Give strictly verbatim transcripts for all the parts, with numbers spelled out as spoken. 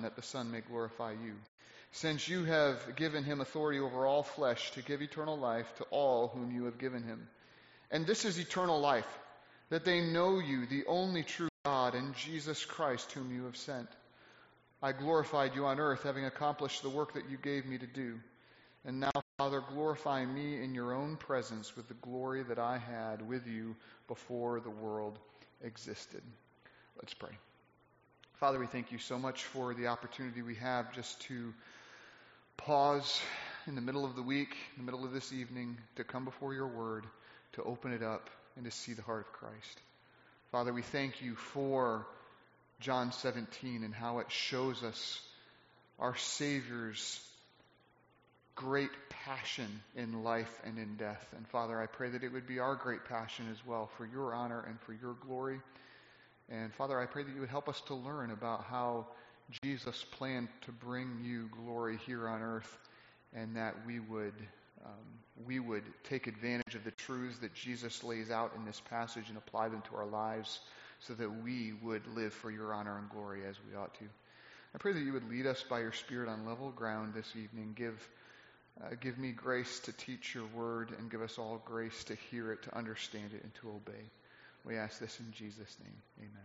that the Son may glorify you, since you have given him authority over all flesh to give eternal life to all whom you have given him. And this is eternal life, that they know you, the only true God, and Jesus Christ, whom you have sent. I glorified you on earth, having accomplished the work that you gave me to do. And now, Father, glorify me in your own presence with the glory that I had with you before the world existed. Let's pray. Father, we thank you so much for the opportunity we have just to pause in the middle of the week, in the middle of this evening, to come before your word, to open it up, and to see the heart of Christ. Father, we thank you for John seventeen and how it shows us our Savior's great passion in life and in death. And Father, I pray that it would be our great passion as well for your honor and for your glory. And Father, I pray that you would help us to learn about how Jesus planned to bring you glory here on earth, and that we would um, we would take advantage of the truths that Jesus lays out in this passage and apply them to our lives so that we would live for your honor and glory as we ought to. I pray that you would lead us by your Spirit on level ground this evening. Give uh, give me grace to teach your word, and give us all grace to hear it, to understand it, and to obey. We ask this in Jesus' name. Amen.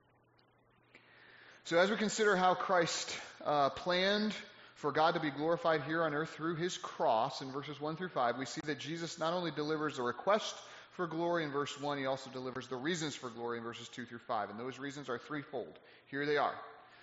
So as we consider how Christ uh, planned for God to be glorified here on earth through his cross in verses one through five, we see that Jesus not only delivers a request for glory in verse one, he also delivers the reasons for glory in verses two through five. And those reasons are threefold. Here they are.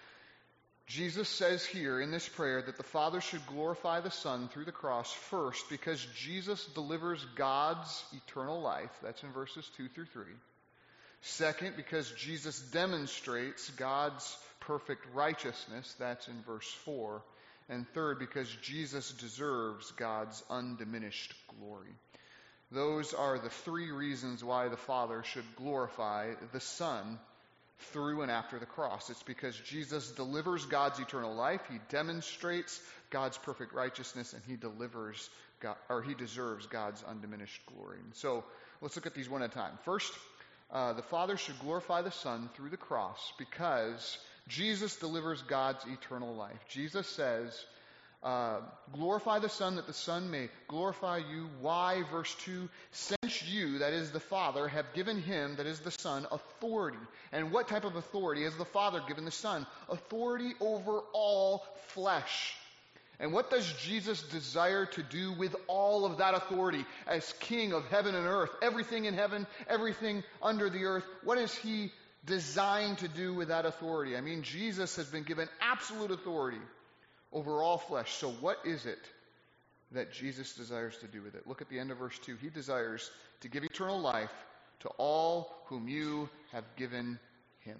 Jesus says here in this prayer that the Father should glorify the Son through the cross first because Jesus delivers God's eternal life. That's in verses two through three. Second, because Jesus demonstrates God's perfect righteousness. That's in verse four. And third, because Jesus deserves God's undiminished glory. Those are the three reasons why the Father should glorify the Son through and after the cross. It's because Jesus delivers God's eternal life, he demonstrates God's perfect righteousness, and he delivers God, or he deserves God's undiminished glory. And so let's look at these one at a time. First, uh, the Father should glorify the Son through the cross because Jesus delivers God's eternal life. Jesus says, uh, glorify the Son that the Son may glorify you. Why? Verse two, since you, that is the Father, have given him, that is the Son, authority. And what type of authority has the Father given the Son? Authority over all flesh. And what does Jesus desire to do with all of that authority as King of heaven and earth? Everything in heaven, everything under the earth. What is he designed to do with that authority? I mean, Jesus has been given absolute authority over all flesh. So what is it that Jesus desires to do with it? Look at the end of verse two. He desires to give eternal life to all whom you have given him.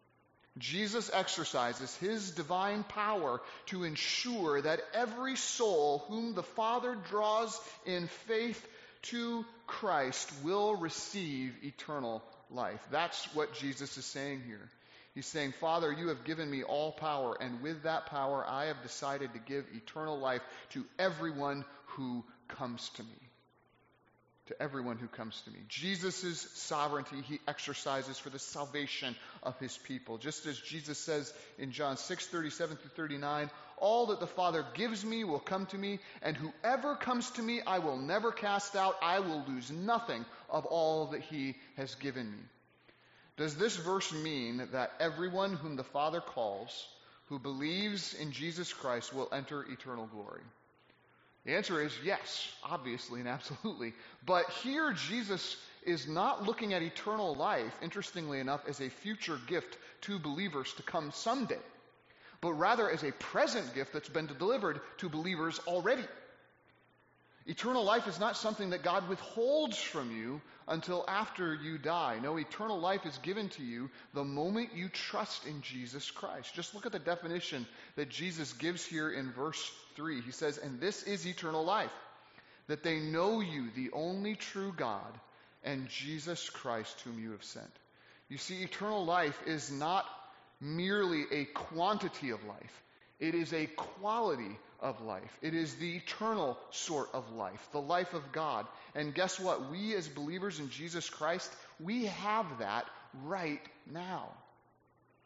Jesus exercises his divine power to ensure that every soul whom the Father draws in faith to Christ will receive eternal life. That's what Jesus is saying here. He's saying, Father, you have given me all power, and with that power I have decided to give eternal life to everyone who comes to me. To everyone who comes to me. Jesus' sovereignty he exercises for the salvation of his people. Just as Jesus says in John six, thirty-seven through thirty-nine, all that the Father gives me will come to me, and whoever comes to me I will never cast out. I will lose nothing of all that he has given me. Does this verse mean that everyone whom the Father calls, who believes in Jesus Christ, will enter eternal glory? The answer is yes, obviously and absolutely. But here Jesus is not looking at eternal life, interestingly enough, as a future gift to believers to come someday, but rather as a present gift that's been delivered to believers already. Eternal life is not something that God withholds from you until after you die. No, eternal life is given to you the moment you trust in Jesus Christ. Just look at the definition that Jesus gives here in verse three. He says, and this is eternal life, that they know you, the only true God, and Jesus Christ whom you have sent. You see, eternal life is not merely a quantity of life. It is a quality of life. It is the eternal sort of life, the life of God. And guess what? We as believers in Jesus Christ, we have that right now.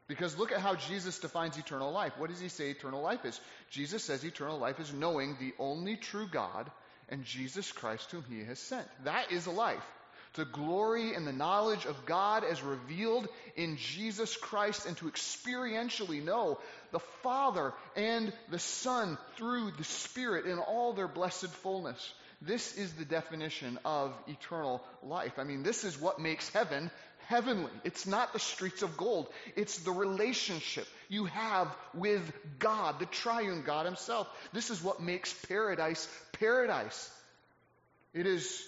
Because look at how Jesus defines eternal life. What does he say eternal life is? Jesus says eternal life is knowing the only true God and Jesus Christ whom he has sent. That is a life. To glory in the knowledge of God as revealed in Jesus Christ, and to experientially know the Father and the Son through the Spirit in all their blessed fullness. This is the definition of eternal life. I mean, this is what makes heaven heavenly. It's not the streets of gold. It's the relationship you have with God, the triune God himself. This is what makes paradise paradise. It is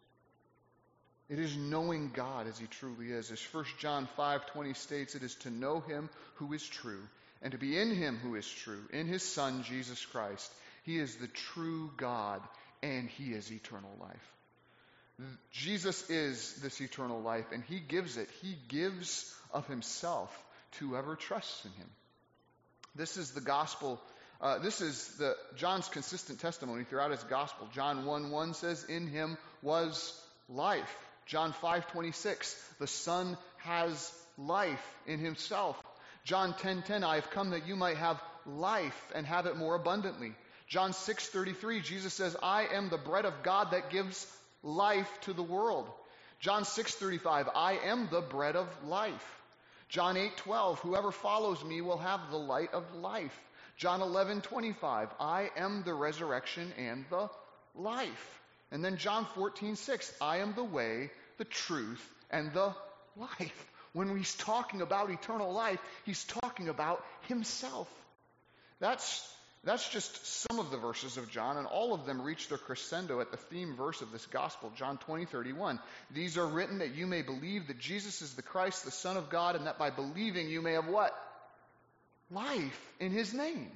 It is knowing God as he truly is. As First John five twenty states, it is to know him who is true, and to be in him who is true, in his Son, Jesus Christ. He is the true God, and he is eternal life. Jesus is this eternal life, and he gives it. He gives of himself to whoever trusts in him. This is the gospel. Uh, this is the John's consistent testimony throughout his gospel. John one one says, in him was life. John five twenty-six, the Son has life in himself. John ten ten, I have come that you might have life and have it more abundantly. John six thirty-three, Jesus says, I am the bread of God that gives life to the world. John six thirty-five, I am the bread of life. John eight twelve, whoever follows me will have the light of life. John eleven twenty-five, I am the resurrection and the life. And then John fourteen six, I am the way, the truth, and the life. When he's talking about eternal life, he's talking about himself. That's, that's just some of the verses of John, and all of them reach their crescendo at the theme verse of this gospel, John twenty thirty-one. These are written that you may believe that Jesus is the Christ, the Son of God, and that by believing you may have what? Life in his name.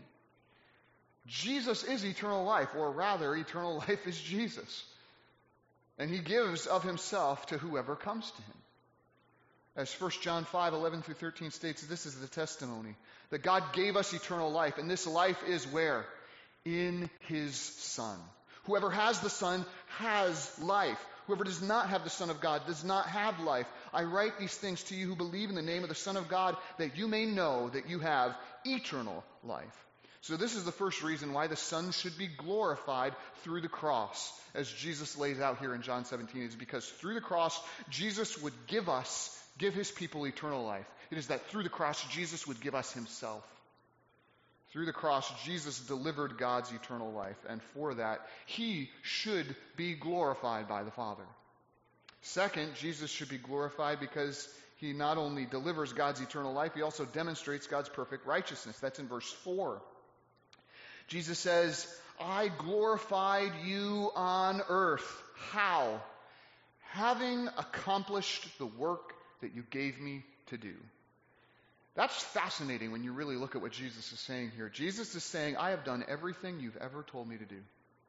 Jesus is eternal life, or rather, eternal life is Jesus. And he gives of himself to whoever comes to him. As First John five eleven through thirteen states, this is the testimony, that God gave us eternal life, and this life is where? In his Son. Whoever has the Son has life. Whoever does not have the Son of God does not have life. I write these things to you who believe in the name of the Son of God, that you may know that you have eternal life. So this is the first reason why the Son should be glorified through the cross, as Jesus lays out here in John seventeen, is because through the cross, Jesus would give us, give his people eternal life. It is that through the cross, Jesus would give us himself. Through the cross, Jesus delivered God's eternal life, and for that, he should be glorified by the Father. Second, Jesus should be glorified because he not only delivers God's eternal life, he also demonstrates God's perfect righteousness. That's in verse four. Jesus says, I glorified you on earth. How? Having accomplished the work that you gave me to do. That's fascinating when you really look at what Jesus is saying here. Jesus is saying, I have done everything you've ever told me to do.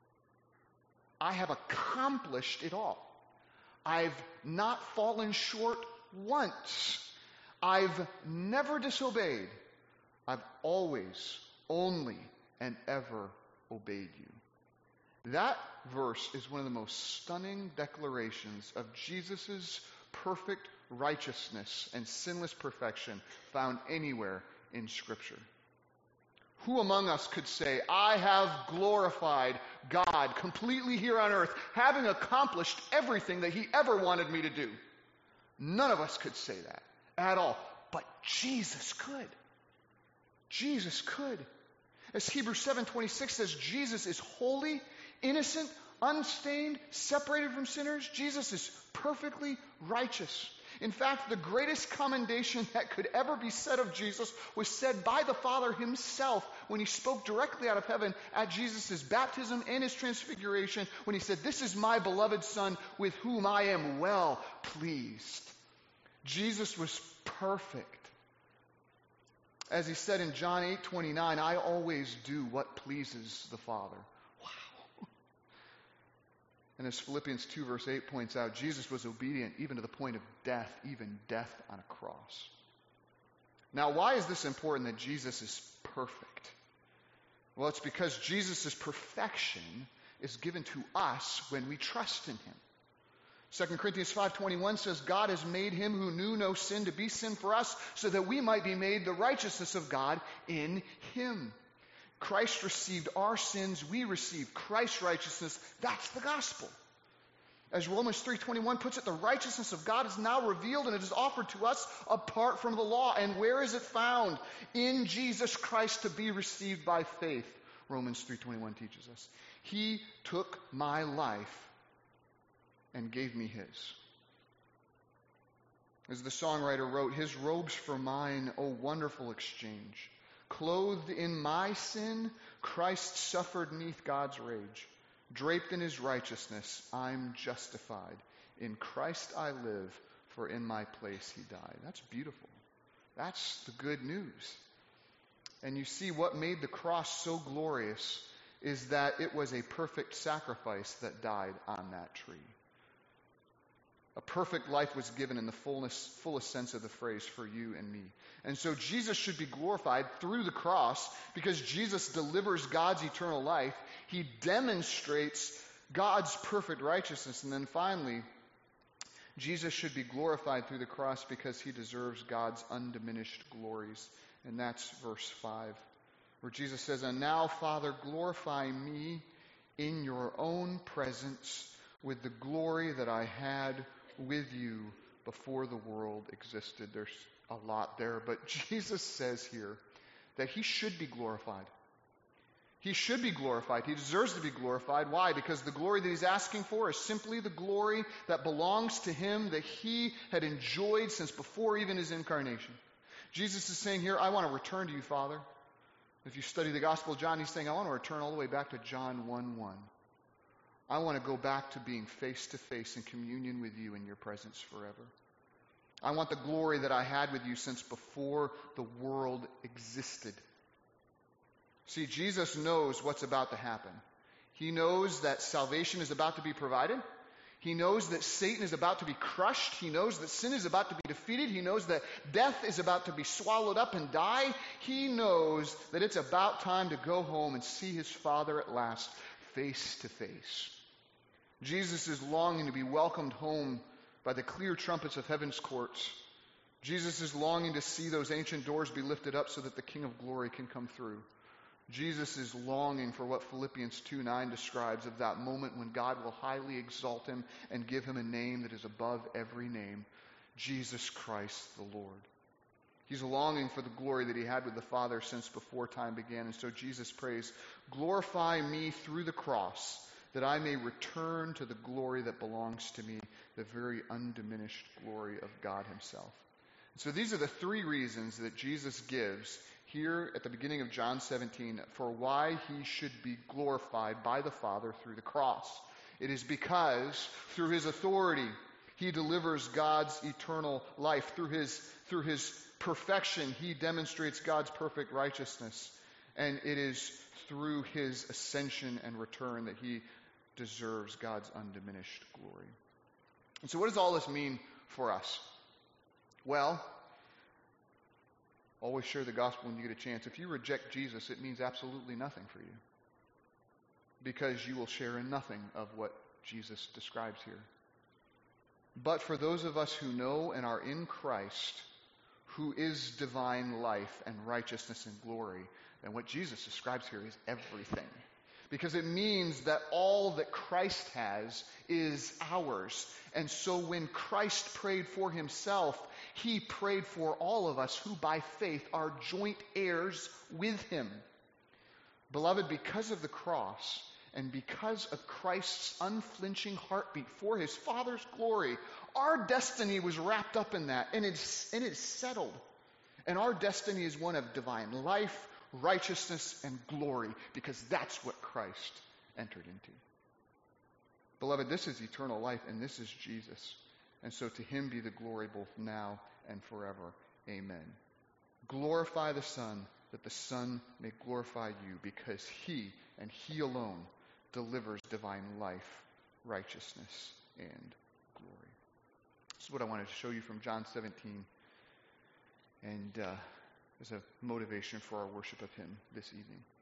I have accomplished it all. I've not fallen short once. I've never disobeyed. I've always, only, and ever obeyed you. That verse is one of the most stunning declarations of Jesus' perfect righteousness and sinless perfection found anywhere in Scripture. Who among us could say, I have glorified God completely here on earth, having accomplished everything that he ever wanted me to do? None of us could say that at all. But Jesus could. Jesus could. As Hebrews seven twenty-six says, Jesus is holy, innocent, unstained, separated from sinners. Jesus is perfectly righteous. In fact, the greatest commendation that could ever be said of Jesus was said by the Father himself when he spoke directly out of heaven at Jesus' baptism and his transfiguration, when he said, this is my beloved Son with whom I am well pleased. Jesus was perfect. As he said in John eight twenty-nine, I always do what pleases the Father. Wow. And as Philippians two verse eight points out, Jesus was obedient even to the point of death, even death on a cross. Now, why is this important that Jesus is perfect? Well, it's because Jesus' perfection is given to us when we trust in him. Second Corinthians five twenty-one says, God has made him who knew no sin to be sin for us, so that we might be made the righteousness of God in him. Christ received our sins, we receive Christ's righteousness. That's the gospel. As Romans three twenty-one puts it, the righteousness of God is now revealed, and it is offered to us apart from the law. And where is it found? In Jesus Christ, to be received by faith. Romans three twenty-one teaches us. He took my life and gave me his. As the songwriter wrote, his robes for mine, oh wonderful exchange. Clothed in my sin, Christ suffered neath God's rage. Draped in his righteousness, I'm justified. In Christ I live, for in my place he died. That's beautiful. That's the good news. And you see, what made the cross so glorious is that it was a perfect sacrifice that died on that tree. A perfect life was given in the fullness, fullest sense of the phrase for you and me. And so Jesus should be glorified through the cross because Jesus delivers God's eternal life. He demonstrates God's perfect righteousness. And then finally, Jesus should be glorified through the cross because he deserves God's undiminished glories. And that's verse five, where Jesus says, and now, Father, glorify me in your own presence with the glory that I had with you before the world existed. There's a lot there, but Jesus says here that he should be glorified. He should be glorified. He deserves to be glorified. Why? Because the glory that he's asking for is simply the glory that belongs to him, that he had enjoyed since before even his incarnation. Jesus is saying here, I want to return to you, Father. If you study the Gospel of John, he's saying, I want to return all the way back to John one one. I want to go back to being face-to-face in communion with you in your presence forever. I want the glory that I had with you since before the world existed. See, Jesus knows what's about to happen. He knows that salvation is about to be provided. He knows that Satan is about to be crushed. He knows that sin is about to be defeated. He knows that death is about to be swallowed up and die. He knows that it's about time to go home and see his Father at last, face to face. Jesus is longing to be welcomed home by the clear trumpets of heaven's courts. Jesus is longing to see those ancient doors be lifted up so that the King of glory can come through. Jesus is longing for what Philippians two nine describes of that moment when God will highly exalt him and give him a name that is above every name, Jesus Christ the Lord. He's longing for the glory that he had with the Father since before time began. And so Jesus prays, glorify me through the cross, that I may return to the glory that belongs to me, the very undiminished glory of God himself. So these are the three reasons that Jesus gives here at the beginning of John seventeen for why he should be glorified by the Father through the cross. It is because through his authority, he delivers God's eternal life. Through his, through his perfection, he demonstrates God's perfect righteousness. And it is through his ascension and return that he deserves God's undiminished glory. And so what does all this mean for us? Well, always share the gospel when you get a chance. If you reject Jesus, it means absolutely nothing for you, because you will share in nothing of what Jesus describes here. But for those of us who know and are in Christ, who is divine life and righteousness and glory, then what Jesus describes here is everything. Because it means that all that Christ has is ours. And so when Christ prayed for himself, he prayed for all of us who by faith are joint heirs with him. Beloved, because of the cross and because of Christ's unflinching heartbeat for his Father's glory, our destiny was wrapped up in that, and it's, and it's settled. And our destiny is one of divine life, righteousness, and glory, because that's what Christ entered into. Beloved, this is eternal life, and this is Jesus. And so to him be the glory both now and forever. Amen. Glorify the Son, that the Son may glorify you, because he and he alone delivers divine life, righteousness, and glory. This is what I wanted to show you from John seventeen, and uh, as a motivation for our worship of him this evening.